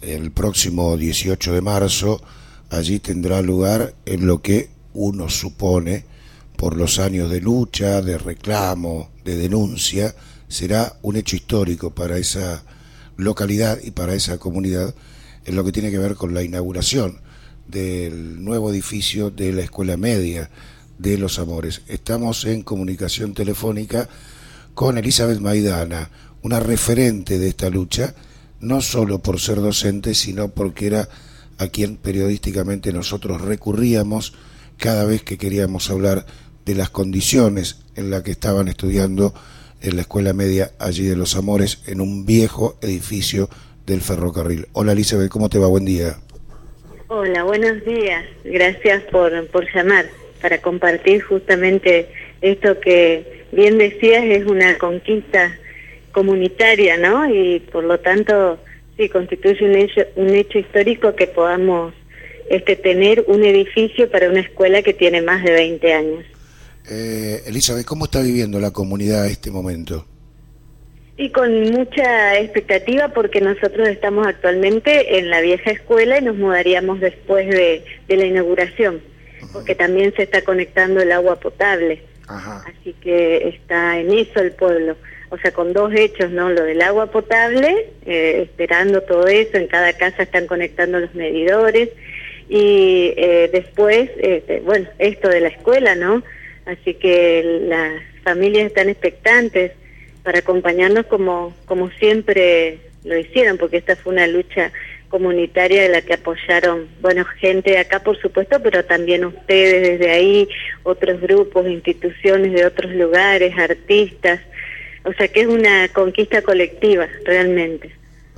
el próximo 18 de marzo. Allí tendrá lugar en lo que uno supone, por los años de lucha, de reclamo, de denuncia, será un hecho histórico para esa localidad y para esa comunidad, en lo que tiene que ver con la inauguración del nuevo edificio de la Escuela Media de Los Amores. Estamos en comunicación telefónica con Elizabeth Maidana, una referente de esta lucha, no solo por ser docente, sino porque era a quien periodísticamente nosotros recurríamos cada vez que queríamos hablar de las condiciones en las que estaban estudiando en la Escuela Media allí de Los Amores, en un viejo edificio del ferrocarril. Hola Elizabeth, ¿cómo te va? Buen día. Hola, buenos días. Gracias por llamar para compartir justamente esto que bien decías, es una conquista comunitaria, ¿no? Y por lo tanto, sí, constituye un hecho histórico que podamos tener un edificio para una escuela que tiene más de 20 años. Elizabeth, ¿cómo está viviendo la comunidad este momento? Y con mucha expectativa porque nosotros estamos actualmente en la vieja escuela y nos mudaríamos después de la inauguración, porque también se está conectando el agua potable. Ajá. Así que está en eso el pueblo, o sea, con dos hechos, ¿no? Lo del agua potable, esperando todo eso, en cada casa están conectando los medidores, y después, bueno, esto de la escuela, ¿no? Así que las familias están expectantes para acompañarnos como siempre lo hicieron, porque esta fue una lucha comunitaria de la que apoyaron, bueno, gente de acá por supuesto, pero también ustedes desde ahí, otros grupos, instituciones de otros lugares, artistas, o sea que es una conquista colectiva realmente.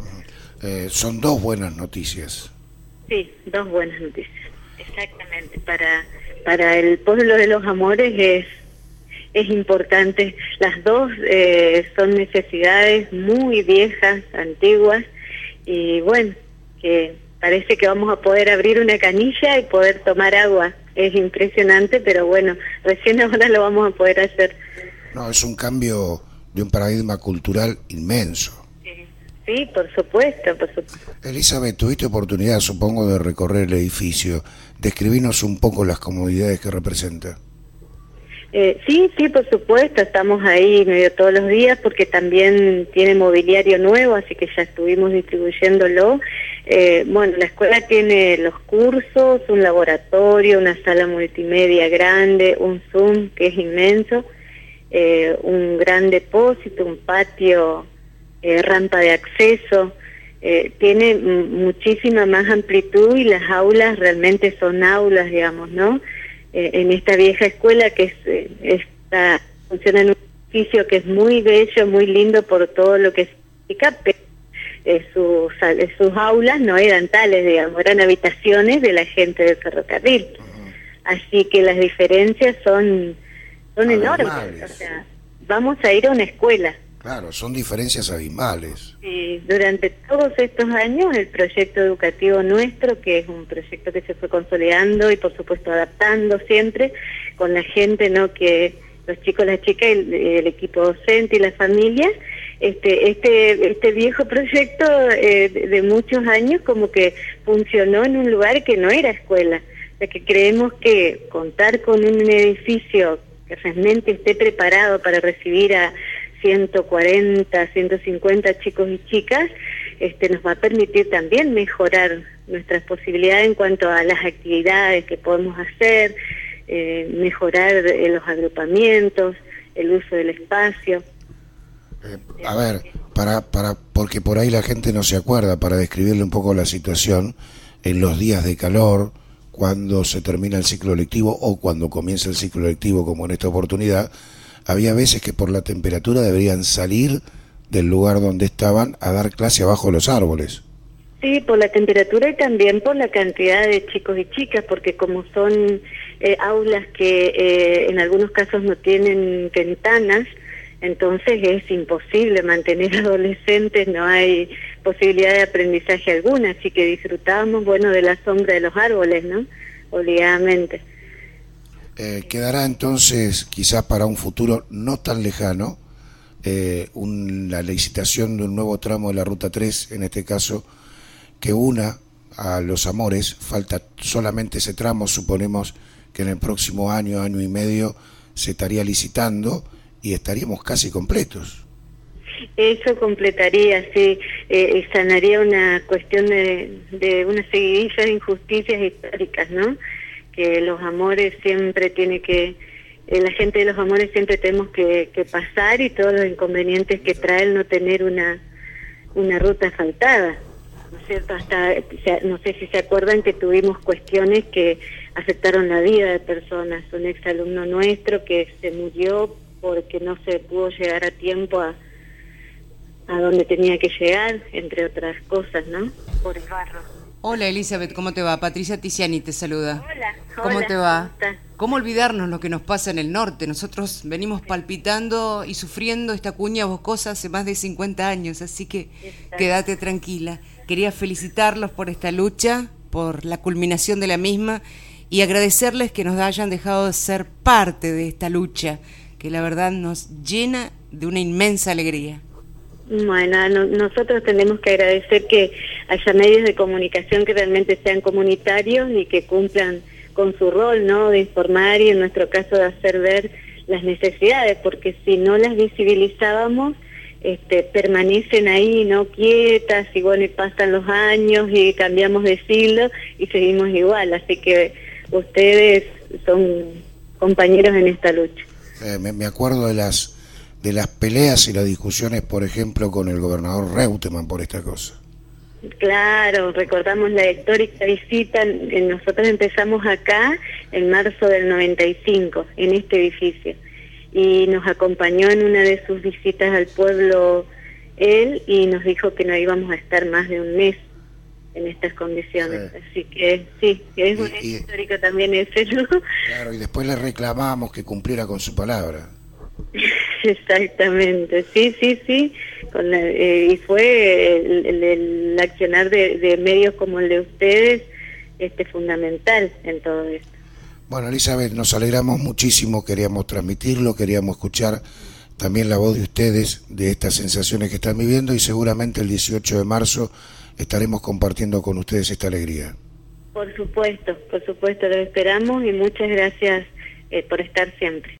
Son dos buenas noticias. Sí, dos buenas noticias, exactamente. Para el pueblo de Los Amores es importante. Las dos son necesidades muy viejas, antiguas, y bueno, que parece que vamos a poder abrir una canilla y poder tomar agua. Es impresionante, pero bueno, recién ahora lo vamos a poder hacer. No, es un cambio de un paradigma cultural inmenso. Sí, por supuesto, por supuesto. Elizabeth, tuviste oportunidad, supongo, de recorrer el edificio. Describinos un poco las comodidades que representa. Sí, por supuesto, estamos ahí medio todos los días porque también tiene mobiliario nuevo, así que ya estuvimos distribuyéndolo. Bueno, la escuela tiene los cursos, un laboratorio, una sala multimedia grande, un Zoom que es inmenso, un gran depósito, un patio, rampa de acceso, tiene muchísima más amplitud y las aulas realmente son aulas, digamos, ¿no? En esta vieja escuela que funciona en un edificio que es muy bello, muy lindo por todo lo que significa, pero sus aulas no eran tales, digamos, eran habitaciones de la gente del ferrocarril. Así que las diferencias son enormes, o sea, vamos a ir a una escuela. Claro, son diferencias abismales. Sí, durante todos estos años el proyecto educativo nuestro, que es un proyecto que se fue consolidando y por supuesto adaptando siempre con la gente, ¿no? Que los chicos, las chicas, el equipo docente y las familias, este viejo proyecto de muchos años como que funcionó en un lugar que no era escuela. O sea que creemos que contar con un edificio que realmente esté preparado para recibir a 140, 150 chicos y chicas, nos va a permitir también mejorar nuestras posibilidades en cuanto a las actividades que podemos hacer, mejorar los agrupamientos, el uso del espacio. A ver, porque por ahí la gente no se acuerda, para describirle un poco la situación, en los días de calor, cuando se termina el ciclo lectivo o cuando comienza el ciclo lectivo, como en esta oportunidad, había veces que por la temperatura deberían salir del lugar donde estaban a dar clase abajo de los árboles. Sí, por la temperatura y también por la cantidad de chicos y chicas, porque como son aulas que en algunos casos no tienen ventanas, entonces es imposible mantener adolescentes, no hay posibilidad de aprendizaje alguna, así que disfrutábamos, bueno, de la sombra de los árboles, ¿no? Obligadamente. Quedará entonces, quizás para un futuro no tan lejano, la licitación de un nuevo tramo de la Ruta 3, en este caso, que una a los amores. Falta solamente ese tramo, suponemos que en el próximo año, año y medio, se estaría licitando y estaríamos casi completos. Eso completaría, sí, sanaría una cuestión de una seguidilla de injusticias históricas, ¿no? Que los amores siempre tiene que, la gente de los amores siempre tenemos que pasar, y todos los inconvenientes que trae el no tener una ruta asfaltada, ¿no es cierto? Hasta, no sé si se acuerdan que tuvimos cuestiones que afectaron la vida de personas, un exalumno nuestro que se murió porque no se pudo llegar a tiempo a donde tenía que llegar, entre otras cosas, ¿no? Por el barro. Hola Elizabeth, ¿cómo te va? Patricia Tiziani te saluda. Hola, ¿Cómo te va? ¿Cómo estás? ¿Cómo olvidarnos lo que nos pasa en el norte? Nosotros venimos palpitando y sufriendo esta cuña boscosa hace más de 50 años, así que quédate tranquila. Quería felicitarlos por esta lucha, por la culminación de la misma, y agradecerles que nos hayan dejado de ser parte de esta lucha, que la verdad nos llena de una inmensa alegría. Bueno, nosotros tenemos que agradecer que haya medios de comunicación que realmente sean comunitarios y que cumplan con su rol, ¿no? De informar y en nuestro caso de hacer ver las necesidades, porque si no las visibilizábamos, permanecen ahí, ¿no? Quietas, y bueno, y pasan los años y cambiamos de siglo y seguimos igual, así que ustedes son compañeros en esta lucha. Me acuerdo de las peleas y las discusiones, por ejemplo, con el gobernador Reutemann por esta cosa. Claro, recordamos la histórica visita, nosotros empezamos acá en marzo del 95, en este edificio, y nos acompañó en una de sus visitas al pueblo él, y nos dijo que no íbamos a estar más de un mes en estas condiciones, así que sí, que es un hecho histórico también ese, ¿no? Claro, y después le reclamamos que cumpliera con su palabra. Exactamente, sí, y fue el accionar de medios como el de ustedes fundamental en todo esto. Bueno, Elizabeth, nos alegramos muchísimo, queríamos transmitirlo, queríamos escuchar también la voz de ustedes, de estas sensaciones que están viviendo, y seguramente el 18 de marzo estaremos compartiendo con ustedes esta alegría. Por supuesto, lo esperamos, y muchas gracias por estar siempre.